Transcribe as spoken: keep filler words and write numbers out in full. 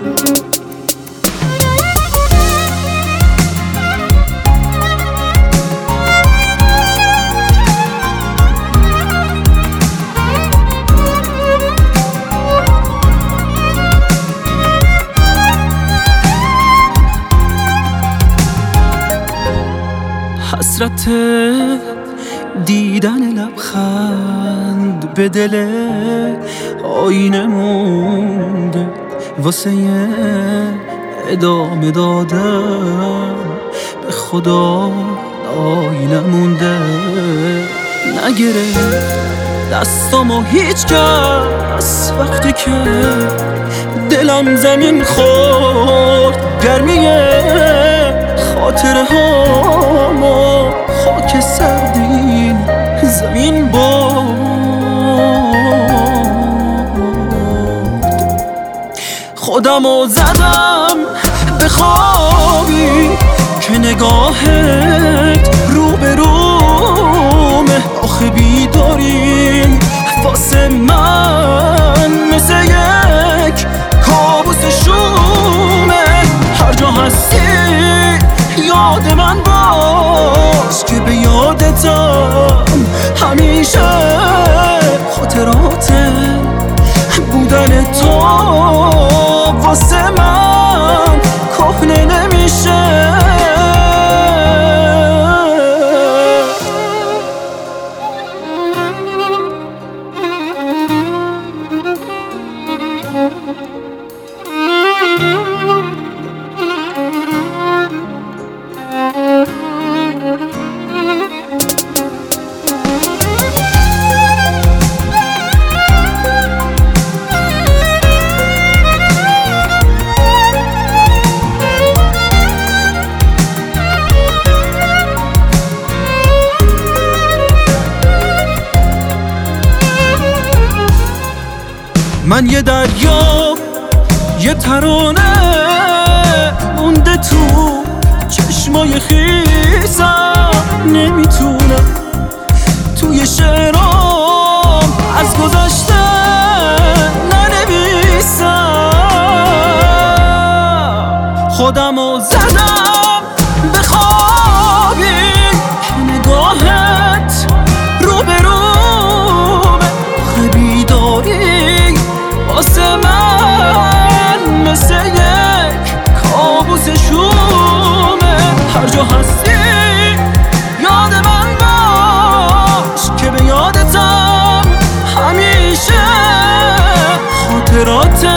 حسرت دیدن لبخند به دل آینه مونده، واسه ادامه دادن به خدا آینه مونده. نگره دستامو هیچ کس وقتی که دلم زمین خورد، گرمیه خاطره هامو خاک سردین زمین برد. خودمو زدم به خوابی که نگاهت رو به رومه، آخه بیداری واسه من مثل یک کابوس شومه. هر جا هستی یاد من باش که به یادتم همیشه خاطرات بودن تو واسه من کهنه نمیشه. من یه دریا یه ترانه مونده تو چشمای خیسم، نمیتونم توی شعرام از گذشته ننویسم. خودمو زدم به خوابی که نگاهت رو به رومه، آخه بیداری واسه من مثل یک کابوس شومه. هر جا هستی یاد من باش که به یادتم همیشه خاطرات